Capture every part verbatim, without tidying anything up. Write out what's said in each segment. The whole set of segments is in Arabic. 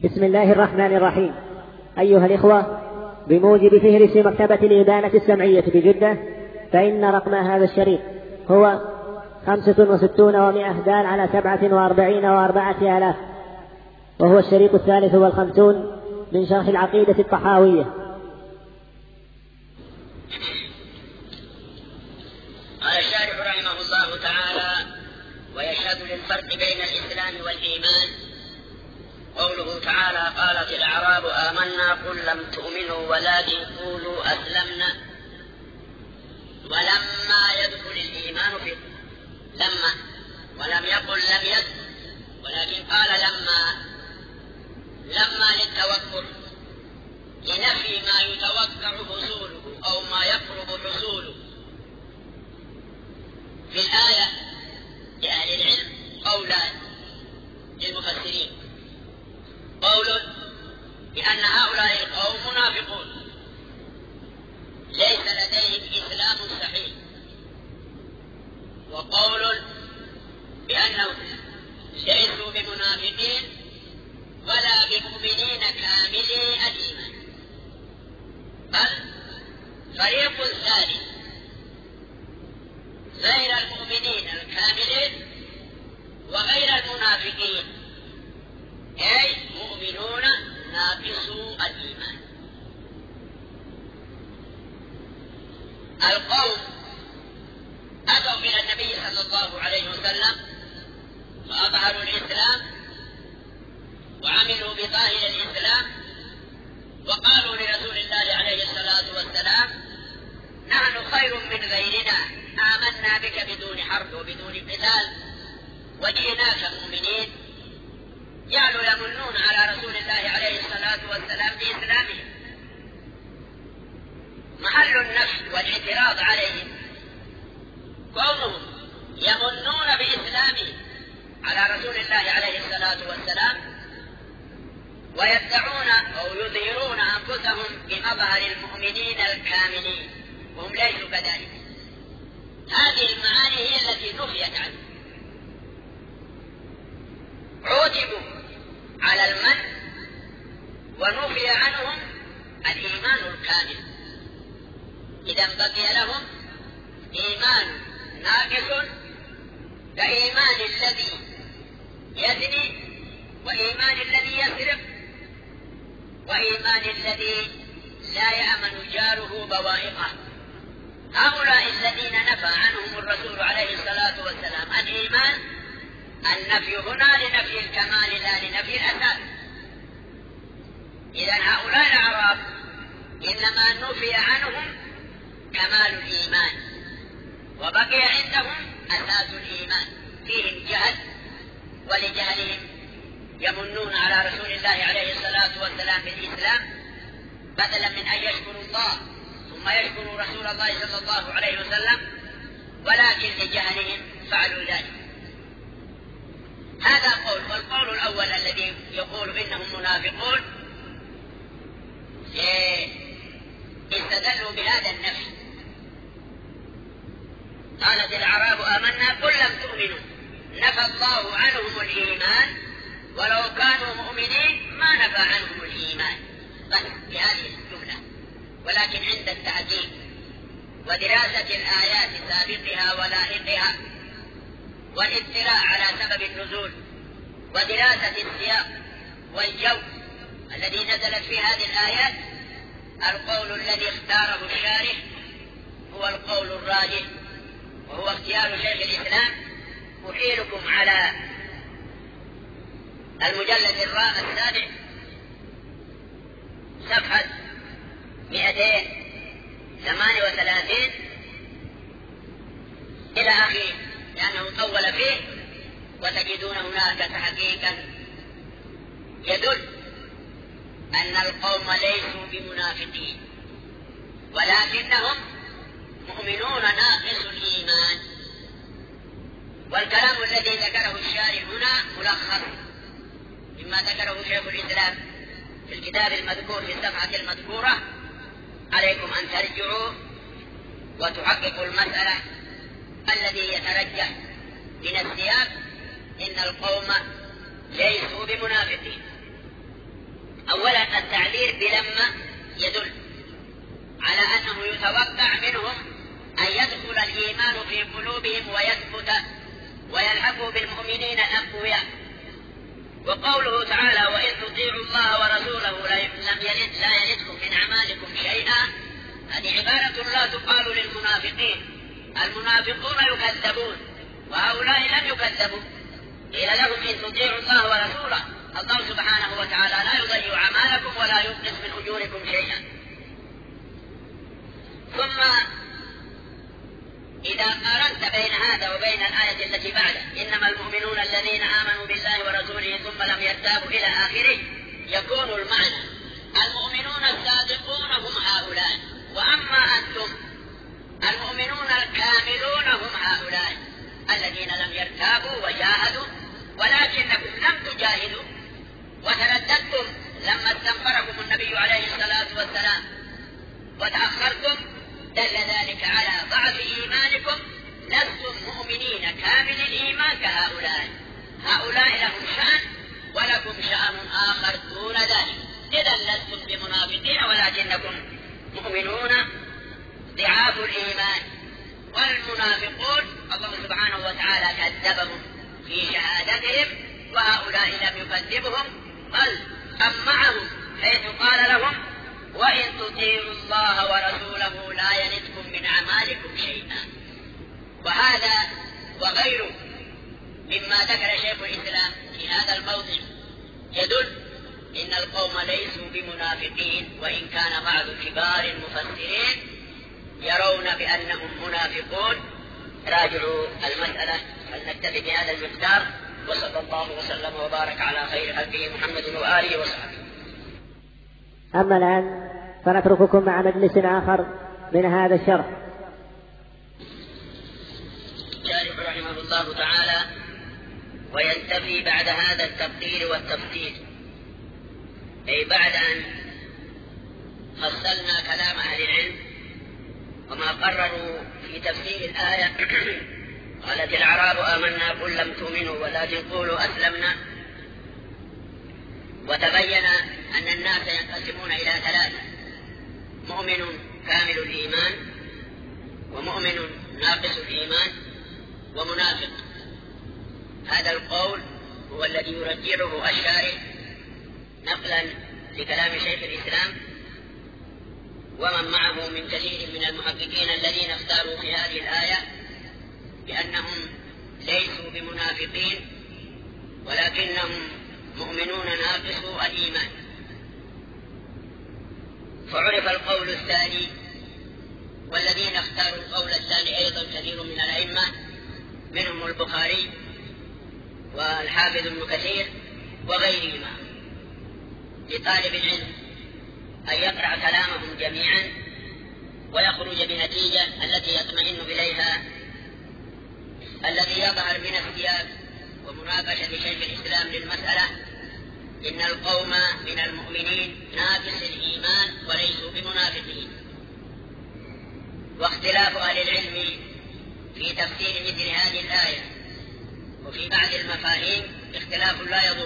بسم الله الرحمن الرحيم. أيها الإخوة، بموجب فهرس مكتبة الإبانة السمعية بجدة، فإن رقم هذا الشريط هو خمسة وستون ومائة دال على سبعة وأربعين وأربعة آلاف، وهو الشريط الثالث والخمسون من شرح العقيدة الطحاوية. قال الشارح رحمه الله تعالى: ويشهد للفرق بين الإسلام والإيمان قوله تعالى: قالت الأعراب آمنا قل لم تؤمنوا ولكن قولوا أسلمنا ولما يدخل الإيمان فيه. لما ولم يقل لم يدخل، ولكن قال لما لما للتوقع، لنفي ما يتوقع حصوله أو ما يقرب حصوله. في الآية لأهل العلم قولان للمفسرين: قول بأن هؤلاء القوم منافقون ليس لديهم إسلام صحيح، وقول بأنهم ليسوا بمنافقين ولا بمؤمنين كاملي الإيمان، بل فريق ثاني غير المؤمنين الكاملين وغير المنافقين، أي مؤمنون ناقصو الإيمان. القوم أتوا إلى النبي صلى الله عليه وسلم فأظهروا الإسلام وعملوا بظاهر الإسلام، وقالوا لرسول الله عليه الصلاة والسلام: نحن خير من غيرنا، آمنا بك بدون حرب وبدون قتال وجئناك مؤمنين. جعلوا يمنون على رسول الله عليه الصلاة والسلام بإسلامهم. محل النفي والاعتراض عليهم كونهم يمنون بإسلامهم على رسول الله عليه الصلاة والسلام ويدعون أو يظهرون أنفسهم بمظهر المؤمنين الكاملين وهم ليسوا كذلك. هذه المعاني هي التي نفيت عنه. عوتبوا على المن ونفي عنهم الإيمان الكامل، إذا بقي لهم إيمان ناقص كإيمان الذي يزني وإيمان الذي يسرق وإيمان الذي لا يأمن جاره بوائقه. هؤلاء الذين نفى عنهم الرسول عليه الصلاة والسلام الإيمان، النفي هنا لنفي الكمال لا لنفي الأساس. إذن هؤلاء الأعراب إنما نفي عنهم كمال الإيمان وبقي عندهم أساس الإيمان، فيهم جهل، ولجهلهم يمنون على رسول الله عليه الصلاة والسلام بالإسلام بدلا من أن يشكروا الله ثم يشكروا رسول الله صلى الله عليه وسلم، ولكن لجهلهم فعلوا ذلك. هذا قول. والقول الأول الذي يقول إنهم منافقون استدلوا بهذا النفي. قالت الأعراب آمنا قل لم تؤمنوا، نفى الله عنهم الإيمان، ولو كانوا مؤمنين ما نفى عنهم الإيمان بس بهذه الجملة. ولكن عند التعجيل ودراسة الآيات سابقها ولائقها والاطلاع على سبب النزول ودراسة السياق والجو الذي نزلت في هذه الآيات، القول الذي اختاره الشارح هو القول الراجح، وهو اختيار شيخ الإسلام. أحيلكم على المجلد السابع صفحة مئتين ثمانية وثلاثين إلى آخره، لأنه طول فيه، وتجدون هناك تحقيقا يدل أن القوم ليسوا بمنافقين ولكنهم مؤمنون ناقص الإيمان. والكلام الذي ذكره الشارح هنا ملخص مما ذكره شيخ الإسلام في الكتاب المذكور في الصفحة المذكورة. عليكم أن ترجعوا وتحققوا المسألة الذي يترجح من السياق إن القوم ليسوا بمنافقين. أولا التعبير بلما يدل على أنه يتوقع منهم أن يدخل الإيمان في قلوبهم ويثبت ويلحقوا بالمؤمنين الأقوياء. وقوله تعالى وإن تطيعوا الله ورسوله لم يلد لا يلدكم من أعمالكم شيئا، هذه عبارة لا تقال للمنافقين. المنافقون يكذبون وهؤلاء لم يكذبوا، قيل لهم إن تطيعوا الله ورسوله، الله سبحانه وتعالى لا يضيع أعمالكم ولا ينقص من أجوركم شيئا. ثم إذا قارنت بين هذا وبين الآية التي بعده إنما المؤمنون الذين آمنوا بالله ورسوله ثم لم يرتابوا إلى آخره، يكون المعنى المؤمنون الصادقون هم هؤلاء، وأما أنتم المؤمنون الكاملون هم هؤلاء الذين لم يرتابوا وجاهدوا، ولكنكم لم تجاهدوا وترددتم لما استنفركم النبي عليه الصلاة والسلام وتأخرتم، دل ذلك على ضعف إيمانكم. لستم مؤمنين كامل الإيمان كهؤلاء، هؤلاء لهم شأن ولكم شأن آخر دون ذلك، إذا لستم بمنافقين ولكنكم مؤمنون ضعاف الإيمان. والمنافقون الله سبحانه وتعالى كذبهم في شهادتهم، وهؤلاء لم يكذبهم بل أمعهم حيث قال لهم وإن تطيعوا الله ورسوله لا يلدكم من أعمالكم شيئا. وهذا وغيره مما ذكر شيخ الإسلام في هذا الموضع يدل إن القوم ليسوا بمنافقين، وإن كان بعض كبار المفسرين يرون بأنهم منافقون. راجعوا المسألة، فلنكتفي بهذا المقدار، وصلى الله وسلم وبارك على خير خلقه محمد وآله وصحبه. أما الآن فنترككم مع مجلس آخر من هذا الشرح. شارح رحمه الله تعالى: وينتفي بعد هذا التفصيل والتفصيل، أي بعد أن فصلنا كلام أهل العلم وما قرروا في تفسير الآية قالت الأعراب آمنا قل لم تؤمنوا ولكن قولوا أسلمنا، وتبين أن الناس ينقسمون إلى ثلاثة: مؤمن كامل الإيمان، ومؤمن ناقص الإيمان، ومنافق. هذا القول هو الذي يرجعه الشارح نقلا لكلام شيخ الإسلام ومن معه من كثير من المحققين الذين اختاروا في هذه الآية بأنهم ليسوا بمنافقين ولكنهم مؤمنون ناقصو الإيمان. فعرف القول الثاني، والذين اختاروا القول الثاني أيضا كثير من الأئمة منهم البخاري والحافظ ابن كثير وغيرهما. لطالب العلم أن يقرأ كلامهم جميعا ويخرج بنتيجة التي يطمئن إليها، الذي يظهر من السياق ومناقشة شيخ الإسلام للمسألة إن القوم من المؤمنين ناقص الإيمان وليسوا بمنافقين. واختلاف أهل العلم في تفسير مثل هذه الآية وفي بعض المفاهيم اختلاف لا يضر.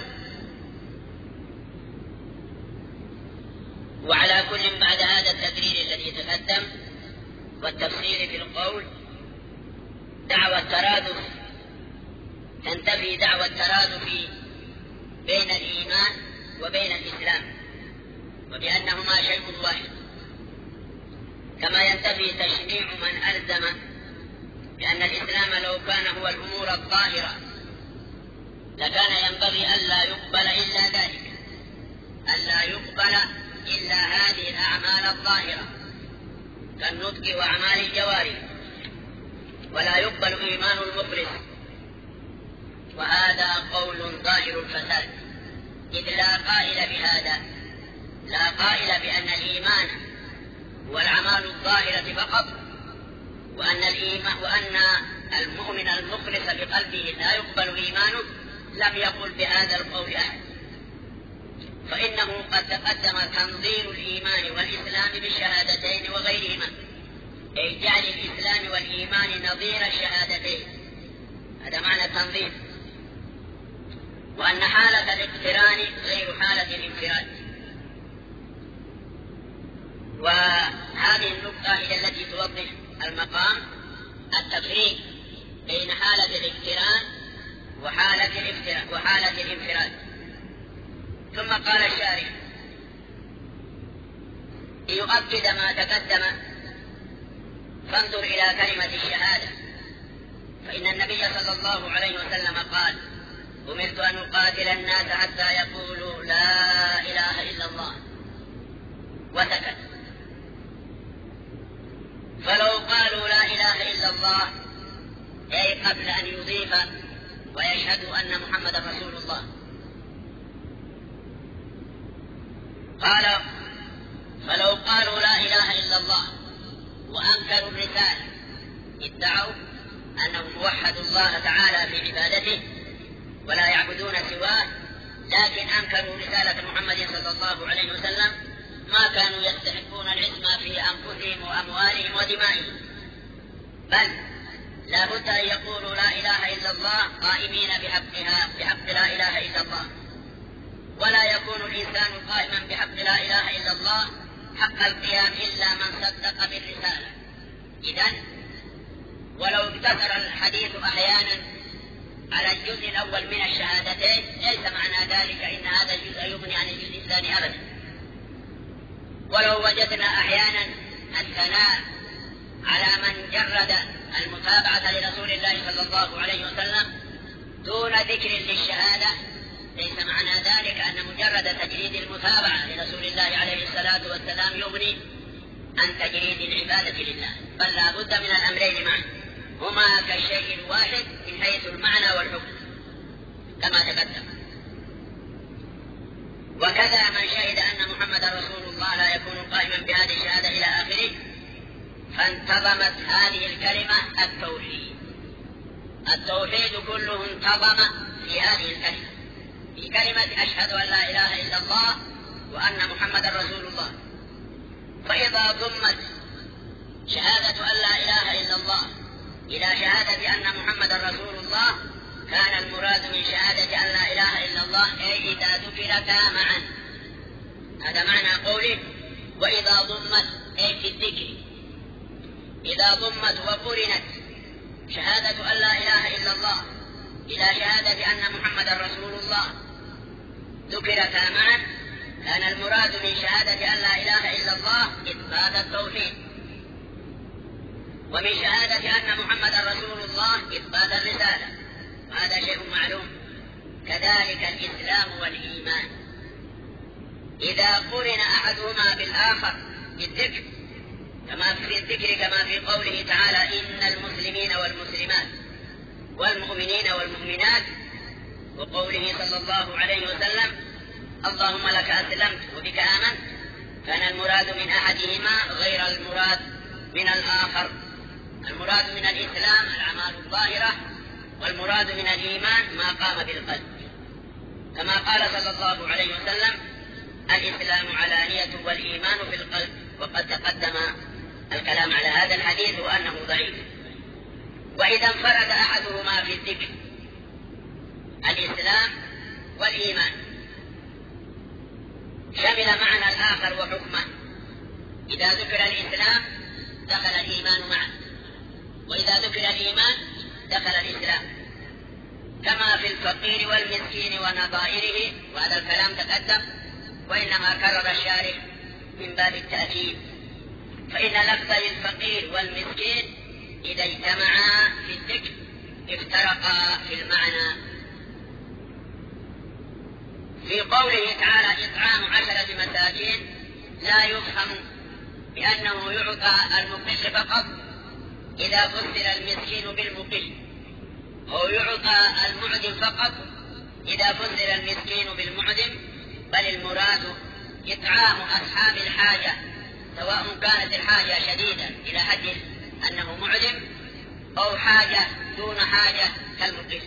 وعلى كل بعد هذا التقرير الذي تقدم والتفسير في القول دعوى الترادف تنتفي دعوى الترادف بين الإيمان وبين الإسلام، وبأنهما شيء واحد، كما ينتفي تشنيع من ألزم بأن الإسلام لو كان هو الأمور الظاهرة لكان ينبغي ألا يقبل إلا ذلك، ألا يقبل إلا هذه الأعمال الظاهرة كالنطق وأعمال الجوارح، ولا يقبل إيمان المخلص. وهذا قول ظاهر الفساد، إذ لا قائل بهذا، لا قائل بأن الإيمان والأعمال الظاهرة فقط، وأن الإيمان وأن المؤمن المخلص بقلبه لا يقبل إيمانه، لم يقل بهذا القول أحد. فإنه قد تقدم تنظير الإيمان والإسلام بالشهادتين وغيرهما، أي جعل الإسلام والإيمان نظير الشهادتين، هذا معنى التنظير. وأن حالة الاقتران غير حالة الانفراد، وهذه النقطة هي التي توضح المقام التفريق بين حالة الاقتران وحالة الافتراء وحالة الانفراد. ثم قال الشارح ليؤكد ما تقدم فانظر إلى كلمة الشهادة، فإن النبي صلى الله عليه وسلم قال أمرت أن أقاتل الناس حتى يقولوا لا إله إلا الله، وسكت. فلو قالوا لا إله إلا الله أي قبل أن يضيف ويشهدوا أن محمد رسول الله، قال فلو قالوا لا إله إلا الله وأنكروا الرسالة ادعوا أنهم وحدوا الله تعالى في عبادته ولا يعبدون سواه، لكن أنكروا رسالة محمد صلى الله عليه وسلم، ما كانوا يستحقون العصمة في أنفسهم وأموالهم ودمائهم، بل لا بد أن يقولوا لا إله إلا الله قائمين بحقها بحق لا إله إلا الله، ولا يكون الإنسان قائما بحق لا إله إلا الله حق القيام إلا من صدق بالرسالة. إذن ولو اقتصر الحديث أحيانا على الجزء الأول من الشهادتين ليس معنى ذلك إن هذا الجزء يغني عن الجزء الثاني أبدا. ولو وجدنا أحيانا الثناء على من جرد المتابعة لرسول الله صلى الله عليه وسلم دون ذكر للشهادة ليس معنى ذلك أن مجرد تجريد المتابعة لرسول الله عليه الصلاة والسلام يغني عن تجريد العبادة لله، بل لا بد من الأمرين معا، هما كالشيء الواحد من حيث المعنى والحكم كما تقدم. وكذا من شهد أن محمد رسول الله لا يكون قائما بهذه الشهادة إلى آخره، فانتظمت هذه الكلمة التوحيد. التوحيد كله انتظم في هذه الكلمة، في كلمة أشهد أن لا إله إلا الله وأن محمد رسول الله. فإذا ضمت شهادة أن لا إله إلا الله إلى شهادة أن محمد رسول الله كان المراد من شهادة أن لا إله إلا الله أي إذا ذكرتا معا. هذا معنى قوله وإذا ضمت أي في الذكر، إذا ضمت وقرنت شهادة أن لا إله إلا الله إلى شهادة أن محمد رسول الله ذكرتا معا كان المراد من شهادة أن لا إله إلا الله إثبات التوحيد، ومن شهادة أن محمد رسول الله إثبات الرسالة، هذا شيء معلوم. كذلك الإسلام والإيمان إذا قرن أحدهما بالآخر بالذكر كما في الذكر كما في قوله تعالى إن المسلمين والمسلمات والمؤمنين والمؤمنات، وقوله صلى الله عليه وسلم اللهم لك أسلمت وبك آمنت، كان المراد من أحدهما غير المراد من الآخر. المراد من الإسلام الأعمال الظاهرة، والمراد من الإيمان ما قام بالقلب، كما قال صلى الله عليه وسلم الإسلام علانية والإيمان في القلب، وقد تقدم الكلام على هذا الحديث وأنه ضعيف. وإذا انفرد أحدهما في الذكر الإسلام والإيمان شمل معنى الآخر وحكمه، إذا ذكر الإسلام دخل الإيمان معه، وإذا ذكر الإيمان دخل الإسلام، كما في الفقير والمسكين ونظائره، وهذا الكلام تقدم وإنما كرر الشارح من باب التأكيد، فإن لفظي الفقير والمسكين إذا اجتمعا في الذكر افترقا في المعنى. في قوله تعالى إطعام عشرة مساكين لا يفهم بأنه يعطى المقل فقط إذا فسر المسكين بالمقل، أو يعطى المعدم فقط إذا فسر المسكين بالمعدم، بل المراد إطعام أصحاب الحاجة سواء كانت الحاجة شديدة إلى حد أنه معدم أو حاجة دون حاجة كالمقل.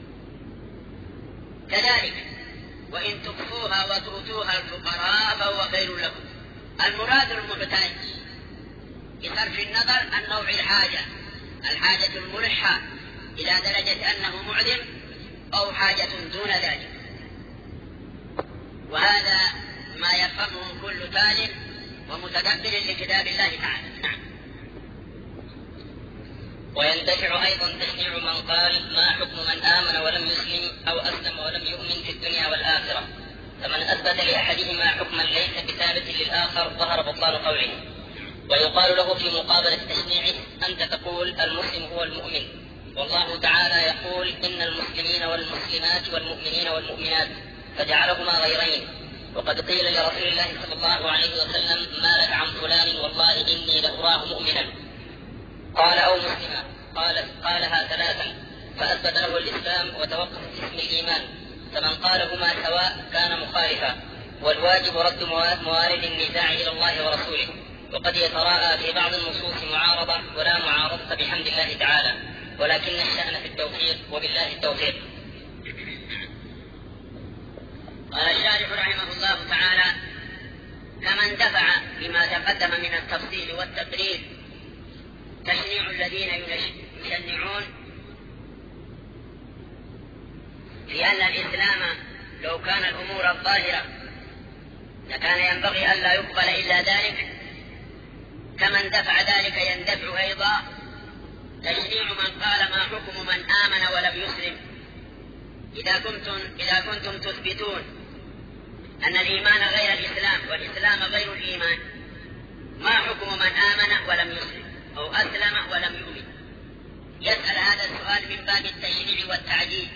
كذلك وإن تخفوها وتؤتوها الفقراء فهو خير لكم. المراد المحتاج بصرف النظر عن نوع الحاجة، الحاجة الملحة إلى درجة أنه معدم أو حاجة دون ذلك، وهذا ما يفهمه كل طالب ومتدبر لكتاب الله تعالى. نعم. وينتفع أيضا تشنيع من قال ما حكم من آمن ولم يسلم أو أسلم ولم يؤمن في الدنيا والآخرة، فمن أثبت لأحدهما حكما ليس بثابت للآخر ظهر بطلان قوله. ويقال له في مقابلة تشنيعه أنت تقول المسلم هو المؤمن، والله تعالى يقول إن المسلمين والمسلمات والمؤمنين والمؤمنات فجعلهما غيرين. وقد قيل لرسول الله صلى الله عليه وسلم ما لك عن فلان والله إني لأراه مؤمنا، قال أو مسلما، قال قالها ثلاثا فأثبت له الإسلام وتوقف في اسم الإيمان، فمن قالهما سواء كان مخالفا، والواجب رد موارد النزاع إلى الله ورسوله. وقد يتراءى في بعض النصوص معارضة ولا معارضة بحمد الله تعالى، ولكن الشأن في التوفيق، وبالله التوفيق. قال الشارح رحمه الله تعالى: كما اندفع بما تقدم من التفصيل والتقرير تشنيع الذين يشنعون في أن الإسلام لو كان الأمور الظاهرة لكان ينبغي ألا يقبل إلا ذلك، كما اندفع ذلك يندفع أيضا تشنيع من قال ما حكم من آمن ولم يسلم. إذا كنتم, إذا كنتم تثبتون أن الإيمان غير الإسلام والإسلام غير الإيمان، ما حكم من آمن ولم يسلم أو أسلم ولم يؤمن؟ يسأل هذا السؤال من باب التشريع والتعجيل.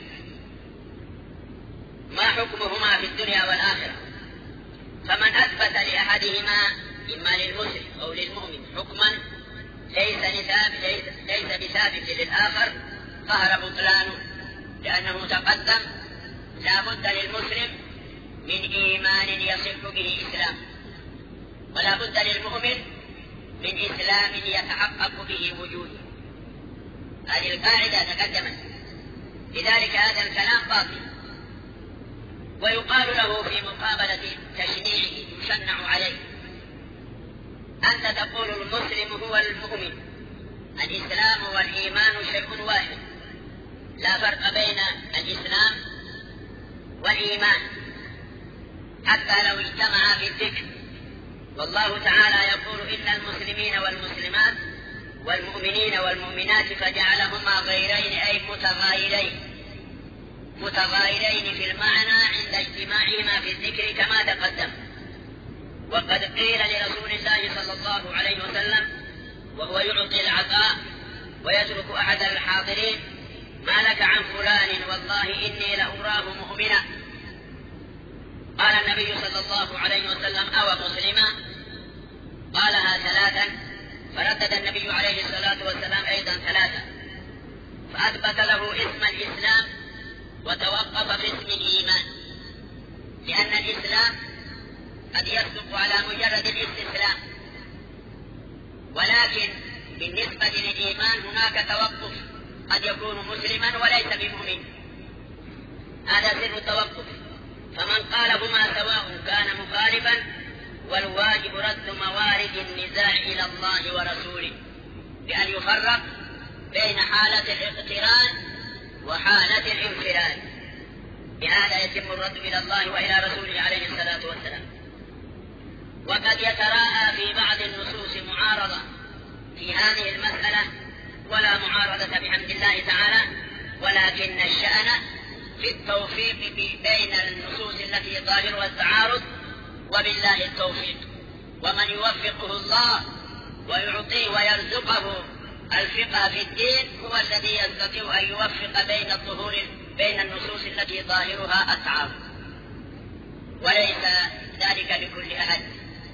ما حكمهما في الدنيا والآخرة؟ فمن أثبت لأحدهما إما للمسلم أو للمؤمن حكما ليس ليس, ليس بثابت للآخر ظهر بطلانه، لأنه تقدم لا بد للمسلم من إيمان يصح به إسلام، ولا بد للمؤمن من إسلام يتحقق به وجوده. هذه القاعدة تقدمت، لذلك هذا الكلام باطل. ويقال له في مقابلة تشنيعه يشنع عليه: أنت تقول المسلم هو المؤمن، الإسلام والإيمان شيء واحد، لا فرق بين الإسلام والإيمان حتى لو اجتمعا في الذكر. والله تعالى يقول إن المسلمين والمسلمات والمؤمنين والمؤمنات فجعلهما غيرين أي متغايرين متغايرين في المعنى عند اجتماعهما في الذكر كما تقدم. وقد قيل لرسول الله صلى الله عليه وسلم وهو يعطي العطاء ويترك أحد الحاضرين: ما لك عن فلان والله إني لأراه مؤمنا. قال النبي صلى الله عليه وسلم: أو مسلما؟ قالها ثلاثا، فردد النبي عليه الصلاة والسلام أيضا ثلاثا، فأثبت له اسم الإسلام وتوقف في اسم الإيمان، لأن الإسلام قد يصدق على مجرد الاستسلام، ولكن بالنسبة للإيمان هناك توقف، قد يكون مسلما وليس بمؤمن، هذا سر التوقف. فمن قالهما سواء كان مخالفا، والواجب رد موارد النزاع إلى الله ورسوله بأن يفرق بين حالة الاقتران وحالة الانفراد، بهذا يتم الرد إلى الله وإلى رسوله عليه الصلاة والسلام. وقد يتراءى في بعض النصوص معارضة في هذه المسألة ولا معارضة بحمد الله تعالى، ولكن الشأن في التوفيق بين النصوص التي ظاهرها التعارض، وبالله التوفيق. ومن يوفقه الله ويعطيه ويرزقه الفقه في الدين هو الذي يستطيع أن يوفق بين الظهور بين النصوص التي ظاهرها التعارض، وليس ذلك لكل أحد.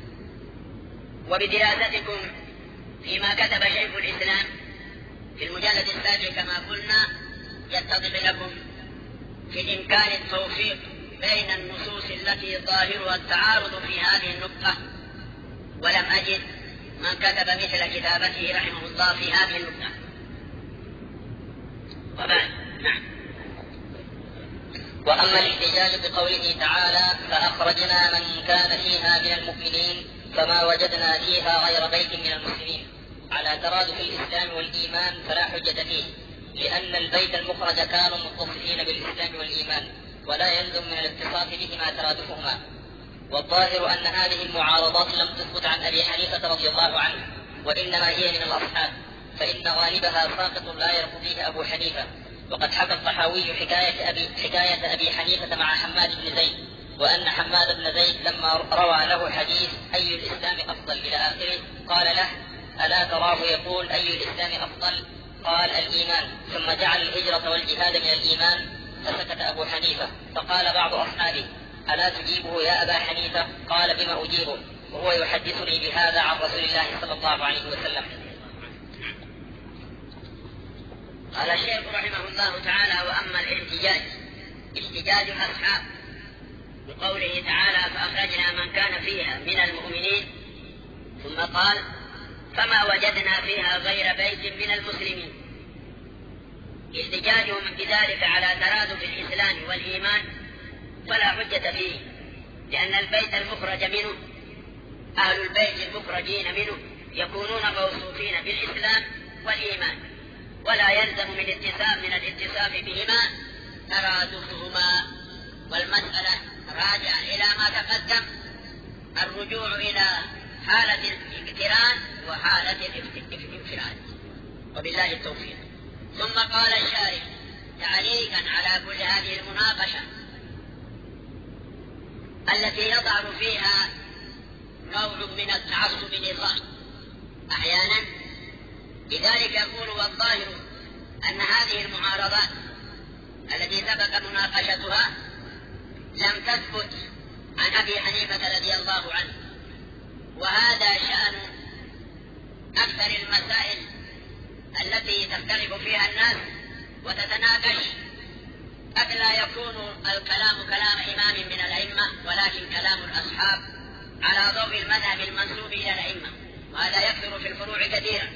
وبدراستكم فيما كتب شيخ الإسلام في المجلد السابع كما قلنا يتضح لكم في الإمكان التوفيق بين النصوص التي ظاهرها التعارض في هذه النقطة، ولم أجد من كتب مثل كتابته رحمه الله في هذه النقطة. وبعد نعم. وأما الاحتجاج بقوله تعالى: فأخرجنا من كان فيها من المؤمنين فما وجدنا فيها غير بيت من المسلمين، على ترادف الإسلام والإيمان فلا حجة فيه، لأن البيت المخرج كانوا متصفين بالإسلام والإيمان، ولا يلزم من الاتصاف بهما ترادفهما. والظاهر أن هذه المعارضات لم تثبت عن أبي حنيفة رضي الله عنه، وإنما هي من الأصحاب، فإن غالبها ساقط لا يرتضيه أبو حنيفة. وقد حكى الطحاوي حكاية أبي, حكاية أبي حنيفة مع حماد بن زيد، وأن حماد بن زيد لما روى له حديث أي الإسلام أفضل إلى آخره قال له: ألا تراه يقول أي الإسلام أفضل؟ قال: الإيمان. ثم جعل الهجرة والجهاد من الإيمان، فسكت أبو حنيفة. فقال بعض أصحابه: ألا تجيبه يا أبا حنيفة؟ قال: بما أجيبه وهو يحدثني بهذا عن رسول الله صلى الله عليه وسلم. قال الشيخ رحمه الله تعالى: وأما الاحتجاج احتجاج الأصحاب بقوله تعالى: فأخرجنا من كان فيها من المؤمنين، ثم قال: فما وجدنا فيها غير بيت من المسلمين. احتجاجهم بذلك على ترادف الإسلام والإيمان فلا حجة فيه، لأن البيت المخرج منه أهل البيت المخرجين منه يكونون موصوفين بالإسلام والإيمان، ولا يلزم من اتصاف من الاتصاف بهما ترادفهما. والمسألة راجعة إلى ما تقدم، الرجوع إلى حالة الاقتران وحالة الانفراد، وبالله التوفيق. ثم قال الشارح تعليقا على كل هذه المناقشة التي يظهر فيها نوع من التعصب لله أحيانا، لذلك يقول: والظاهر أن هذه المعارضات التي سبق مناقشتها لم تثبت عن أبي حنيفة رضي الله عنه، وهذا شأن أكثر المسائل التي تختلف فيها الناس وتتناقش، قد لا يكون الكلام كلام إمام من الأئمة، ولكن كلام الأصحاب على ضوء المذهب المنسوب إلى الأئمة، وهذا يكثر في الفروع كثيرا،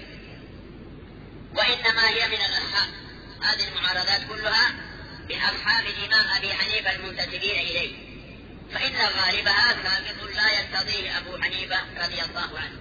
وإنما هي من الأصحاب. هذه المعارضات كلها من أصحاب الإمام أبي حنيفة المنتسبين إليه، فإن غالبها سابق لا يقتضيه أبو حنيفة رضي الله عنه.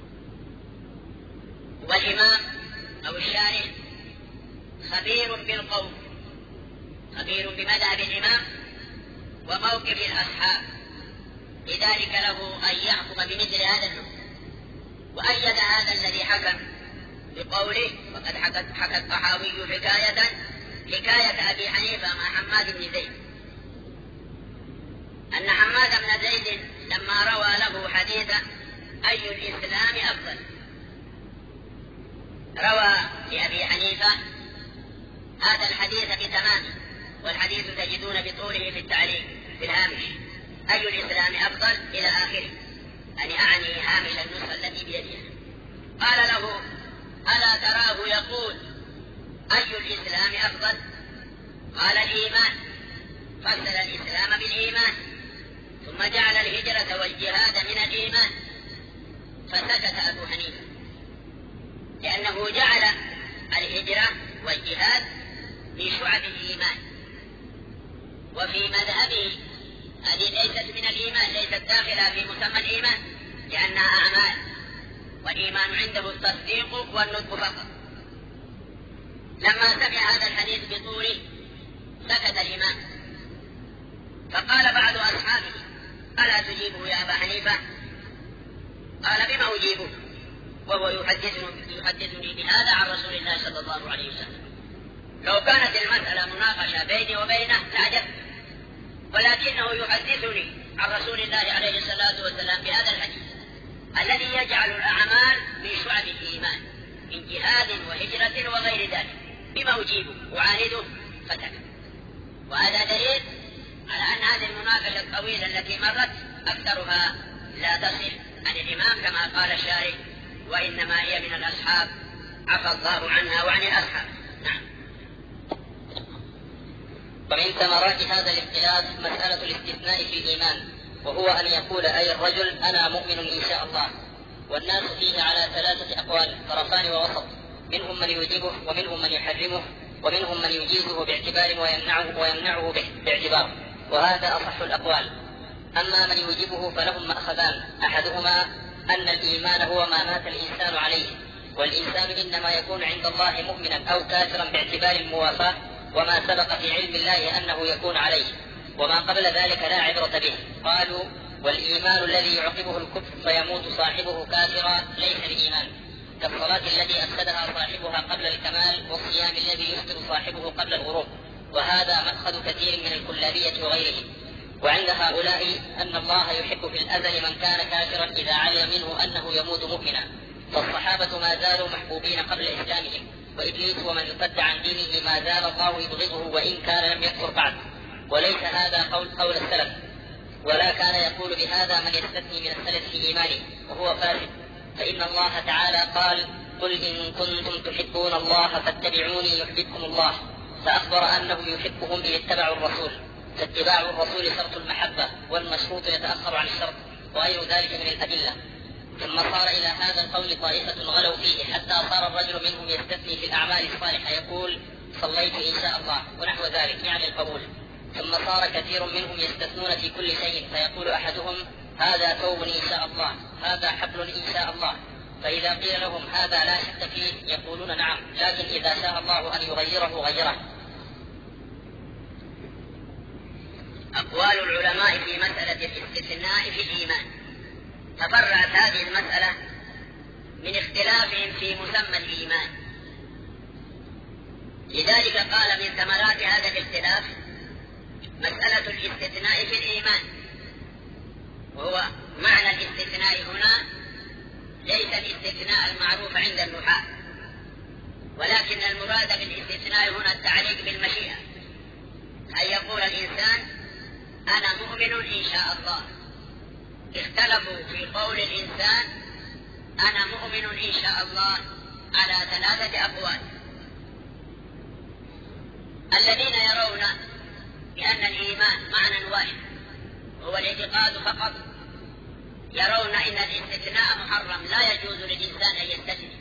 والإمام أو الشارح خبير بالقول، خبير بمذهب الإمام وموقف الأصحاب، لذلك له أن يحكم بمثل هذا الحكم. وأيد هذا الذي حكم بقوله، وقد حكى الطحاوي حكاية حكاية أبي حنيفة مع حماد بن زيد، أن حماد بن زيد لما روى له حديثا أي الإسلام أفضل، روى لأبي حنيفة هذا الحديث بتمامه، والحديث تجدون بطوله في التعليق في الهامش: أي الإسلام أفضل إلى آخره، يعني أعني هامش النسخة التي بيدها. قال له: ألا تراه يقول أي الإسلام أفضل؟ قال: الإيمان. فصل الإسلام بالإيمان، ثم جعل الهجرة والجهاد من الإيمان، فسكت أبو حنيفة، لأنه جعل الهجرة والجهاد من شعب الإيمان، وفي مذهبه هذه ليست من الإيمان، ليست داخلة في مسمى الإيمان، لأنها أعمال، والإيمان عنده التصديق والنطق فقط. لما سمع هذا الحديث بطوله سكت الإمام، فقال بعض أصحابه: ألا تجيبه يا أبا حنيفة؟ قال: بما أجيبه وهو يحدثني, يحدثني بهذا عن رسول الله صلى الله عليه وسلم. لو كانت المسألة مناقشة بيني وبينه لعجبت، ولكنه يحدثني عن رسول الله عليه الصلاة والسلام بهذا الحديث الذي يجعل الأعمال من شعب الإيمان من جهاد وهجرة وغير ذلك، بما أجيبه وعانده فتك. وهذا دليل على أن هذه المناقشة الطويلة التي مرت أكثرها لا تصح عن الإمام كما قال الشارح، وإنما هي من الأصحاب عفى الله عنها وعن الأصحاب. نعم. ومن ثمرات هذا الاختلاف مسألة الاستثناء في الإيمان، وهو أن يقول أي الرجل أنا مؤمن إن شاء الله. والناس فيه على ثلاثة أقوال طرفان ووسط، منهم من يوجبه ومنهم من يحرمه ومنهم من يجيزه باعتبار ويمنعه, ويمنعه باعتبار، وهذا أصح الأقوال. أما من يوجبه فلهم مأخذان: أحدهما أن الإيمان هو ما مات الإنسان عليه، والإنسان إنما يكون عند الله مؤمنا أو كافرا باعتبار الموافاة، وما سبق في علم الله أنه يكون عليه، وما قبل ذلك لا عبرة به. قالوا والإيمان الذي يعقبه الكفر فيموت صاحبه كافرا ليس بإيمان، كالصلاة التي أفسدها صاحبها قبل الكمال، والصيام الذي يفطر صاحبه قبل الغروب، وهذا مأخذ كثير من الكلابية وغيرهم. وعند هؤلاء أن الله يحب في الأزل من كان كافرا إذا علم منه أنه يموت مؤمنا، فالصحابة ما زالوا محبوبين قبل إسلامهم، وإبليس ومن ارتد عن دينه ما زال الله يبغضه وإن كان لم يكفر بعد. وليس هذا قول, قول السلف، ولا كان يقول بهذا من يستثني من السلف في إيمانه وهو فاسد، فإن الله تعالى قال: قل إن كنتم تحبون الله فاتبعوني يحببكم الله، فأخبر أنه يحبهم إن اتبعوا الرسول، فاتباع الرسول شرط المحبة، والمشروط يتأخر عن الشرط، وغير ذلك من الأدلة. ثم صار إلى هذا القول طائفة غلوا فيه حتى صار الرجل منهم يستثني في الأعمال الصالحة يقول: صليت إن شاء الله ونحو ذلك، يعني القبول. ثم صار كثير منهم يستثنون في كل شيء، فيقول أحدهم: هذا ثوب إن شاء الله، هذا حبل إن شاء الله، فإذا قيل لهم هذا لا شك فيه يقولون نعم، لكن إذا شاء الله أن يغيره غيره. أقوال العلماء في مسألة الاستثناء في الإيمان. تفرعت هذه المسألة من اختلافهم في مسمى الإيمان، لذلك قال من ثمرات هذا الاختلاف مسألة الاستثناء في الإيمان. وهو معنى الاستثناء هنا ليس الاستثناء المعروف عند النحاة، ولكن المراد بالاستثناء هنا التعليق بالمشيئة، أن يقول الإنسان: أنا مؤمن إن شاء الله. اختلفوا في قول الإنسان أنا مؤمن إن شاء الله على ثلاثة أقوال. الذين يرون بأن الإيمان معنى واحد هو الاعتقاد فقط، يرون أن الاستثناء محرم، لا يجوز للإنسان أن يستثني،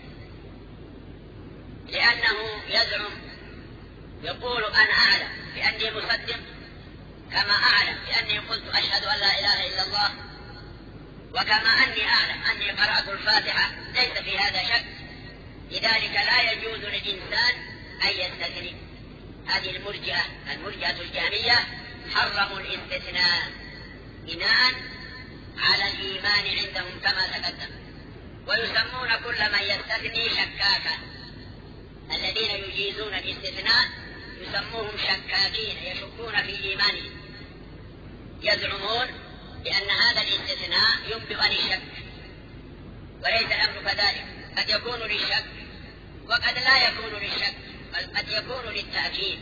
لأنه يزعم يقول: أنا أعلم بأني مصدق كما أعلم بأني قلت أشهد أن لا إله إلا الله، وكما أني أعلم أني قرأت الفاتحة، ليس في هذا شك، لذلك لا يجوز للإنسان أن يستثني. هذه المرجئة المرجئة الجهمية حرموا الاستثناء بناء على الإيمان عندهم كما تقدم، ويسمون كل من يستثني شكاكا. الذين يجيزون الاستثناء يسموهم شكاكين، يشكون في إيمانهم، يزعمون بأن هذا الاستثناء ينبئ عن الشك، وليس الأمر كذلك، قد يكون للشك وقد لا يكون للشك، بل قد يكون للتأكيد.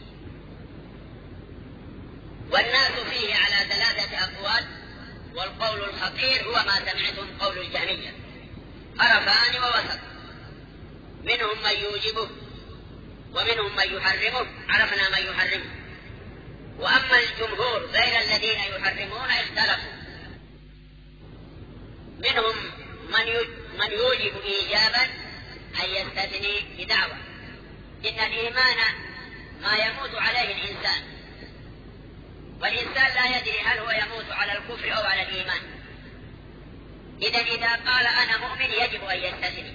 والناس فيه على ثلاثة أقوال، والقول الخطير هو ما سمعتم قول الجهمية، طرفان ووسط، منهم من يوجبه ومنهم من يحرمه، عرفنا من يحرمه. وأما الجمهور غير الذين يحرمون اختلفوا، منهم من يوجب إيجابا أن يستثني بدعوة إن الإيمان ما يموت عليه الإنسان، والإنسان لا يدري هل هو يموت على الكفر أو على الإيمان. إذا إذا قال أنا مؤمن يجب أن يستثني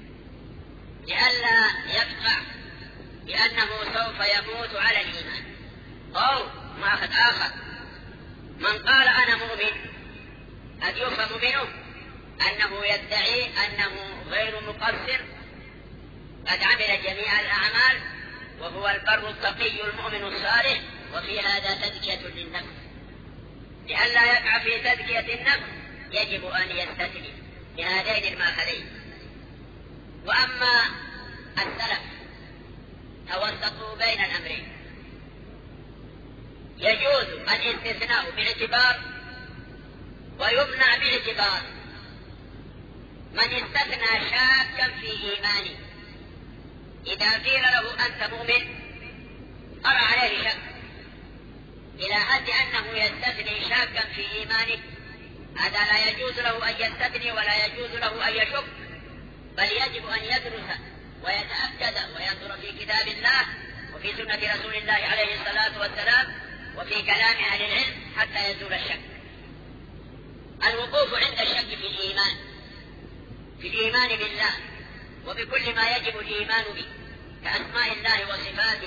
لئلا يقطع بأنه سوف يموت على الإيمان. أو ماخذ آخر، من قال أنا مؤمن قد يفهم منه أنه يدعي أنه غير مقصر، قد عمل جميع الأعمال وهو البر التقي المؤمن الصالح، وفي هذا تزكية للنفس. لئلا يقع في تزكية النفس يجب أن يستثني بهذين الماخذين. وأما السلف توسطوا بين الأمرين، يجوز الاستثناء باعتبار ويمنع باعتبار. من استثنى شاكا في إيمانه إذا قيل له أنت مؤمن أرى عليه شك إلى حد أنه يستثني شاكا في إيمانه، هذا لا يجوز له أن يستثني ولا يجوز له أن يشك، بل يجب أن يدرس ويتأكد وينظر في كتاب الله وفي سنة رسول الله عليه الصلاة والسلام وفي كلام أهل العلم حتى يزول الشك. الوقوف عند الشك في الإيمان، في الإيمان بالله وبكل ما يجب الإيمان به كأسماء الله وصفاته،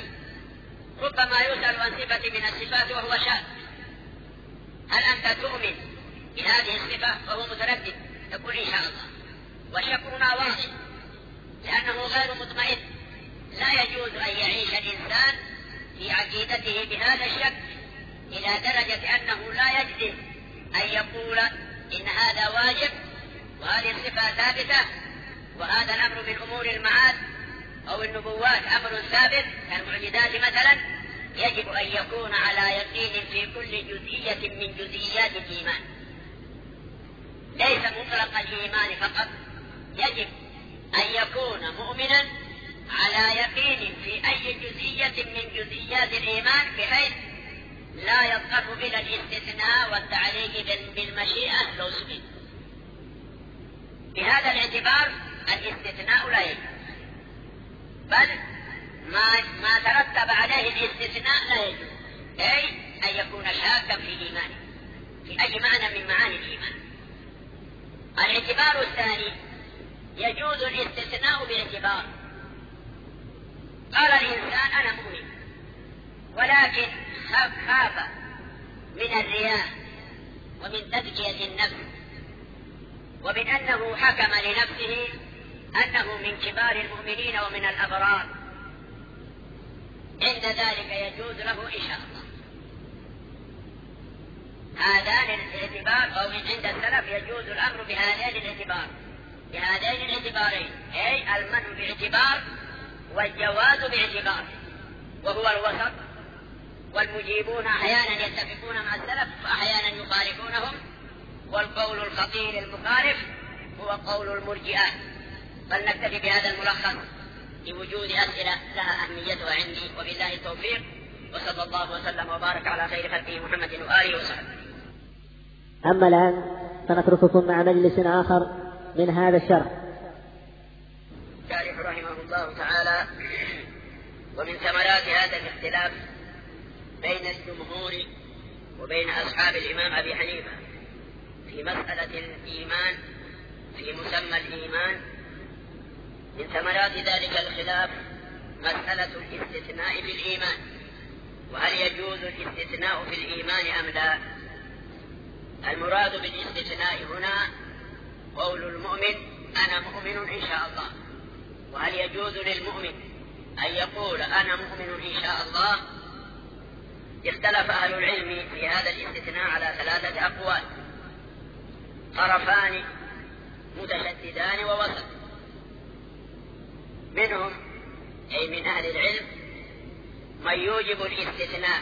ربما يسأل عن صفة من الصفات وهو شاك: هل أنت تؤمن بهذه الصفة فهو متردد، يقول إن شاء الله. وشكرنا واضح لأنه غير مطمئن. لا يجوز أن يعيش الإنسان في عقيدته بهذا الشك إلى درجة أنه لا يجزم أن يقول إن هذا واجب وهذه الصفة ثابتة وهذا الأمر من أمور المعاد أو النبوات أمر ثابت كالمعجزات مثلا. يجب أن يكون على يقين في كل جزئية من جزئيات الإيمان، ليس مطلق الإيمان فقط. يجب أن يكون مؤمنا على يقين في أي جزئية من جزئيات الإيمان بحيث لا يضطر إلى الاستثناء والتعليق بالمشيئة لو سئل. بهذا الاعتبار الاستثناء لا يجوز، بل ما, ما ترتب عليه الاستثناء لا يجوز، أي أن يكون شاكا في إيمانه في أي معنى من معاني الإيمان. الاعتبار الثاني يجوز الاستثناء باعتبار. قال الإنسان أنا مؤمن ولكن خاف من الرياء ومن تزكية النفس ومن أنه حكم لنفسه أنه من كبار المؤمنين ومن الأبرار، عند ذلك يجوز له إن شاء الله. هذان الاعتبار أو عند السلف يجوز الأمر بهذين الاعتبار بهذين الاعتبارين، أي المنع باعتبار والجواز باعتبار، وهو الوسط. والمجيبون أحيانا يتفقون مع السلف وأحيانا يخالفونهم، والقول الخطير المخالف هو قول المرجئة. فلنكتفي بهذا الملخص لوجود أسئلة لها أهميتها عندي، وبالله التوفيق، وصلى الله وسلم وبارك على خير خلقه محمد وآله وصحبه. أما الآن فنترككم مع مجلس آخر من هذا الشرح. الشارح رحمه الله تعالى: ومن ثمرات هذا الاختلاف بين الجمهور وبين أصحاب الإمام أبي حنيفة في مسألة الإيمان، في مسمى الإيمان، من ثمرات ذلك الخلاف مسألة الاستثناء في الإيمان، وهل يجوز الاستثناء في الإيمان أم لا؟ المراد بالاستثناء هنا قول المؤمن أنا مؤمن إن شاء الله. وهل يجوز للمؤمن أن يقول أنا مؤمن إن شاء الله؟ اختلف أهل العلم في هذا الاستثناء على ثلاثة أقوال، طرفان متشددان ووسط. منهم أي من أهل العلم من يوجب الاستثناء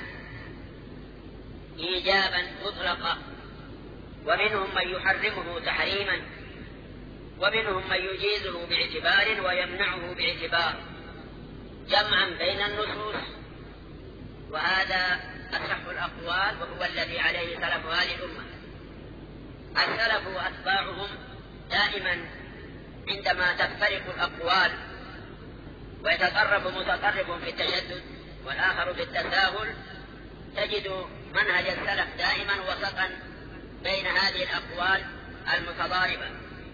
إيجابا مطلقا، ومنهم من يحرمه تحريما، ومنهم من يجيزه باعتبار ويمنعه باعتبار، جمعا بين النصوص. وهذا أصح الأقوال وهو الذي عليه سلف هذه الأمة. السلف وأتباعهم دائما عندما تفترق الأقوال ويتطرف متطرف في التشدد والآخر في التساهل، تجد منهج السلف دائما وسطا بين هذه الأقوال المتضاربة.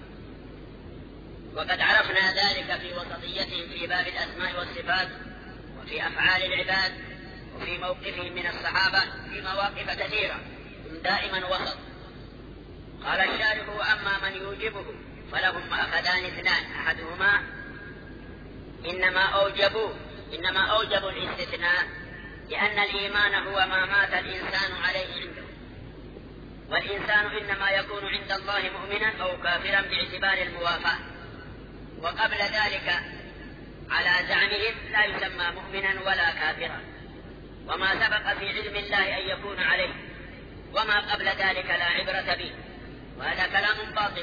وقد عرفنا ذلك في وسطيتهم في باب الأسماء والصفات وفي أفعال العباد وفي موقفهم من الصحابة في مواقف كثيرة، هم دائما وسط. قال الشارح: وأما من يوجبه فلهم أخذان اثنان، أحدهما إنما أوجبوا إنما أوجبوا الاستثناء لأن الإيمان هو ما مات الإنسان عليه عنده، والإنسان إنما يكون عند الله مؤمنا أو كافرا باعتبار الموافاة، وقبل ذلك على زعمهم لا يسمى مؤمنا ولا كافرا، وما سبق في علم الله أن يكون عليه، وما قبل ذلك لا عبرة به، وهذا كلام باطل.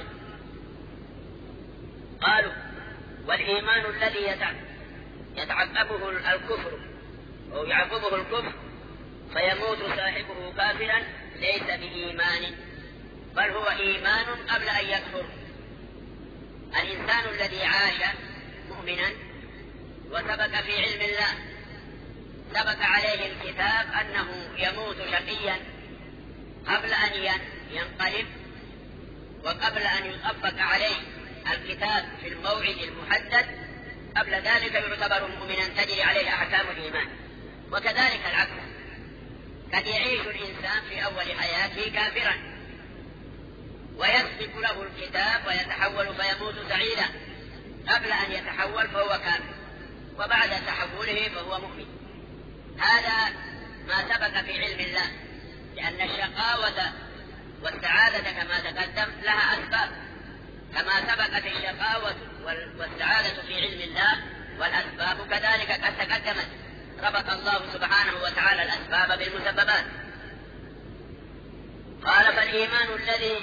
قالوا: والإيمان الذي يتعقبه الكفر أو يعقبه الكفر فيموت صاحبه كافرا ليس بإيمان، بل هو إيمان قبل أن يكفر. الإنسان الذي عاش مؤمنا وثبت في علم الله، ثبت عليه الكتاب أنه يموت شقيا قبل أن ينقلب وقبل أن يطبق عليه الكتاب في الموعد المحدد، قبل ذلك يعتبر مؤمنا تجري عليه أحكام الإيمان. وكذلك العكس، قد يعيش الإنسان في أول حياته كافرا ويسبق له الكتاب ويتحول فيموت سعيدا. قبل أن يتحول فهو كافر، وبعد تحوله فهو مؤمن. هذا ما ثبت في علم الله، لأن الشقاوة والسعادة كما تقدم لها أسباب، كما ثبتت الشقاوة والسعادة في علم الله والأسباب كذلك قد تقدمت. ربط الله سبحانه وتعالى الأسباب بالمسببات. قال: فالإيمان الذي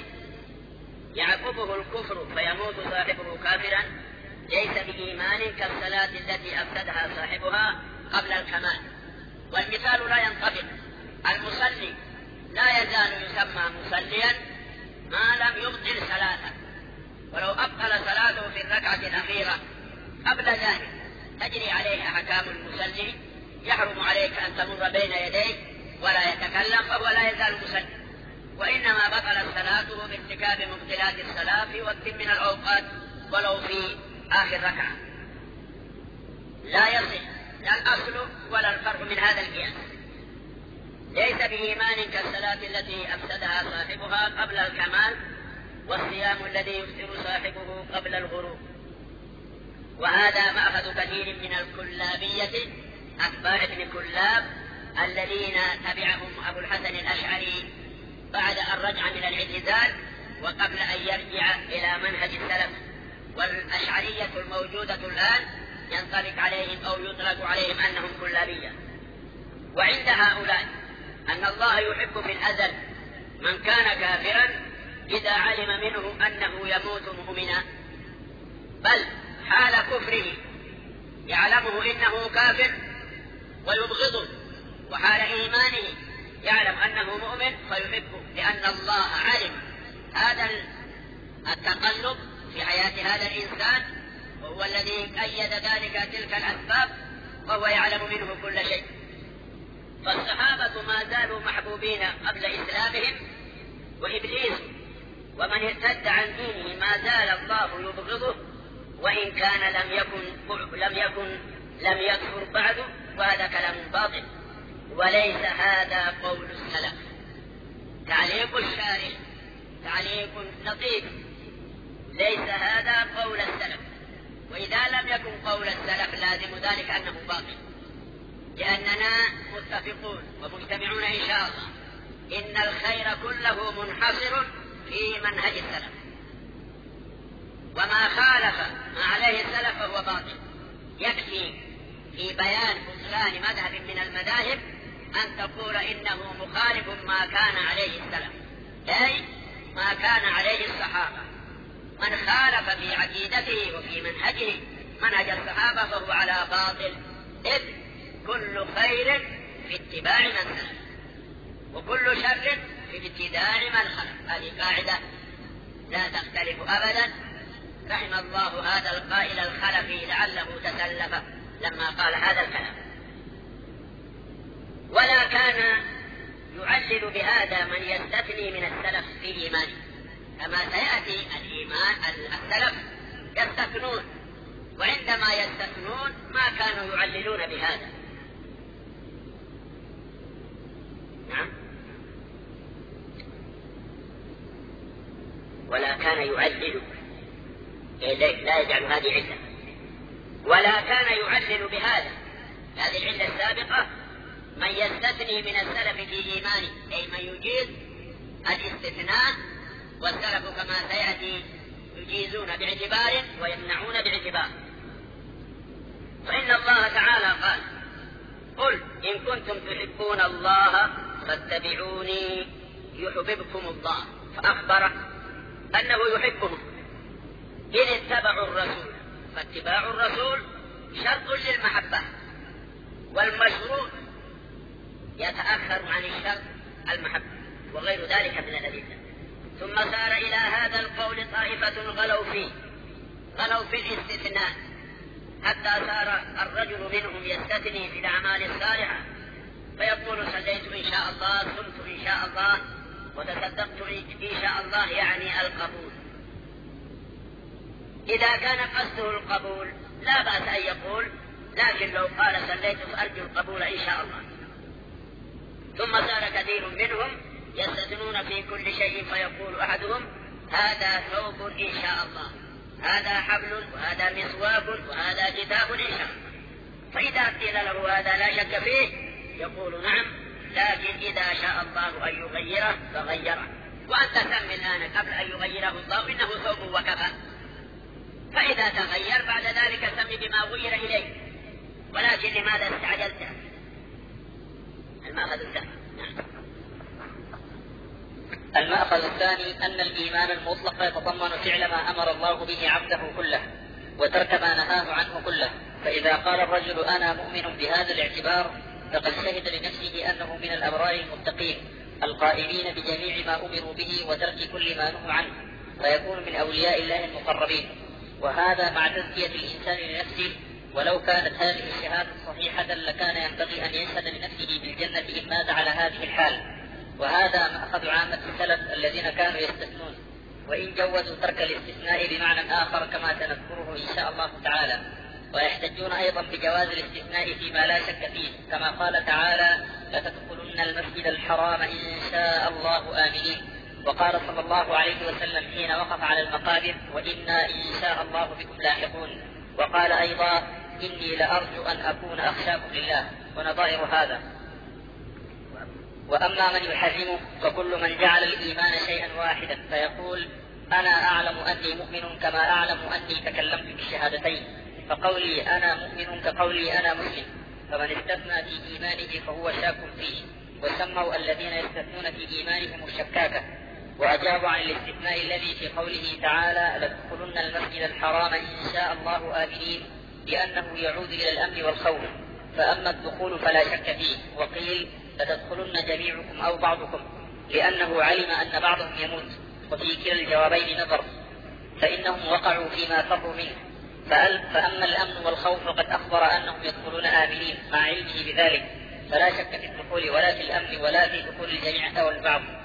يعقبه الكفر فيموت صاحبه كافرا ليس بإيمان كالصلاة التي أفسدها صاحبها قبل الكمال. والمثال لا ينطبق. المصلي لا يزال يسمى مصليا ما لم يبطل صلاته، ولو أبطل صلاته في الركعة الأخيرة قبل ذلك تجري عليه أحكام المصلي، يحرم عليك أن تمر بين يديه ولا يتكلم، فهو لا يزال مصلي. وإنما بطلت صلاته بارتكاب مبطلات الصلاة في وقت من الأوقات ولو في آخر ركعة. لا يصح لا الأصل ولا الفرع من هذا القياس. ليس بإيمان كالصلاة التي أفسدها صاحبها قبل الكمال، والصيام الذي يفطر صاحبه قبل الغروب. وهذا مأخذ كثير من الكلابية أتباع ابن كلاب الذين تبعهم أبو الحسن الأشعري بعد أن رجع من الاعتزال وقبل أن يرجع إلى منهج السلف. والأشعرية الموجودة الآن ينطلق عليهم أو يطلق عليهم أنهم كلابية. وعند هؤلاء أن الله يحب في الأزل من كان كافرا إذا علم منه أنه يموت مؤمنا، بل حال كفره يعلمه إنه كافر ويبغضه، وحال إيمانه يعلم أنه مؤمن فيحبه، لأن الله علم هذا التقلب في حياة هذا الإنسان، وهو الذي أيد ذلك تلك الأسباب، وهو يعلم منه كل شيء. فالصحابة ما زالوا محبوبين قبل إسلامهم، وإبليس ومن ارتد عن دينه ما زال الله يبغضه، وإن كان لم يكن لم يكن لم يكفر بعد، وهذا كلام باطل وليس هذا قول السلف. تعليق الشارع تعليق لطيف، ليس هذا قول السلف. وإذا لم يكن قول السلف لازم ذلك أنه باطل، لأننا متفقون ومجتمعون إن شاء الله إن الخير كله منحصر في منهج السلف، وما خالف ما عليه السلف فهو باطل. يكفي في بيان بطلان مذهب من المذاهب أن تقول إنه مخالف ما كان عليه السلف، أي ما كان عليه الصحابة. من خالف في عقيدته وفي منهجه منهج الصحابة فهو على باطل، إذ كل خير في اتباع من سلف، وكل شر في ابتداع من خلف. هذه قاعدة لا تختلف أبدا. رحم الله هذا القائل الخلفي لعله تسلف لما قال هذا الكلام. ولا كان يعلل بهذا من يستثني من السلف في إيمانه، كما سيأتي الإيمان السلف يستثنون، وعندما يستثنون ما كانوا يعللون بهذا. نعم. ولا كان يعلل، لا يجعل هذه علة. ولا كان يعلل بهذا، هذه العلة السابقة، من يستثني من السلف في إيمانه، أي من يجيز الاستثناء، والسلف كما سيأتي يجيزون باعتبار ويمنعون باعتبار. فإن الله تعالى قال: قل إن كنتم تحبون الله فاتبعوني يحببكم الله، فأخبر أنه يحبهم إن اتبعوا الرسول، فاتباع الرسول شرط للمحبة، والمشروط يتأخر عن الشرط المحبة وغير ذلك من الأدلة. ثم سار إلى هذا القول طائفة غلوا فيه غلوا في الاستثناء، حتى صار الرجل منهم يستثني في الأعمال الصالحة فيقول: صليت إن شاء الله، صمت إن شاء الله، وتصدقت إن شاء الله، يعني القبول. إذا كان قصده القبول لا بأس أن يقول، لكن لو قال صليت فأرجو القبول إن شاء الله. ثم صار كثير منهم يستثنون في كل شيء، فيقول أحدهم: هذا ثوب إن شاء الله، هذا حبل، وهذا مسواك، وهذا كتاب إن شاء الله. فإذا قيل له هذا لا شك فيه يقول نعم، لكن إذا شاء الله أن يغيره فغيره. وأنت سم الآن قبل أن يغيره الله إنه ثوب وكفى، فإذا تغير بعد ذلك سم بما غير إليه. ولكن لماذا استعجلت؟ المأخذ الثاني. المأخذ الثاني أن الإيمان المطلق يتضمن فعل ما أمر الله به عبده كله وترك ما نهاه عنه كله. فإذا قال الرجل أنا مؤمن بهذا الاعتبار فقد شهد لنفسه أنه من الأبرار المتقين القائمين بجميع ما أمروا به وترك كل ما نهوا عنه، فيكون من أولياء الله المقربين. وهذا مع تزكية الإنسان لنفسه. ولو كانت هذه الشهادة صحيحة لكان ينبغي أن يشهد لنفسه بالجنة إن مات على هذه الحال. وهذا مأخذ عامة السلف الذين كانوا يستثنون، وإن جوزوا ترك الاستثناء بمعنى آخر كما سنذكره إن شاء الله تعالى. ويحتجون أيضا بجواز الاستثناء فيما لا شك فيه، كما قال تعالى لتدخلن المسجد الحرام إن شاء الله آمنين. وقال صلى الله عليه وسلم حين وقف على المقابر وإنا إن شاء الله بكم لاحقون. وقال أيضا إني لأرجو أن أكون أخشاكم لله، ونظائر هذا. وأما من يحرمه فكل من جعل الإيمان شيئا واحدا فيقول أنا أعلم أني مؤمن كما أعلم أني تكلمت بالشهادتين، فقولي أنا مؤمن كقولي أنا مسلم. فمن استثنى في إيمانه فهو شاك فيه. وسموا الذين يستثنون في إيمانهم الشكاكة. وأجابوا عن الاستثناء الذي في قوله تعالى لتدخلن المسجد الحرام إن شاء الله آمنين لأنه يعود إلى الأمن والخوف. فأما الدخول فلا شك فيه. وقيل لتدخلن جميعكم أو بعضكم لأنه علم أن بعضهم يموت. وفي كلا الجوابين نظر، فإنهم وقعوا فيما فروا منه. فأما الأمن والخوف فقد أخبر أنهم يدخلون آمنين مع علمه بذلك، فلا شك في الدخول ولا في الأمن ولا في دخول الجميع أو البعض.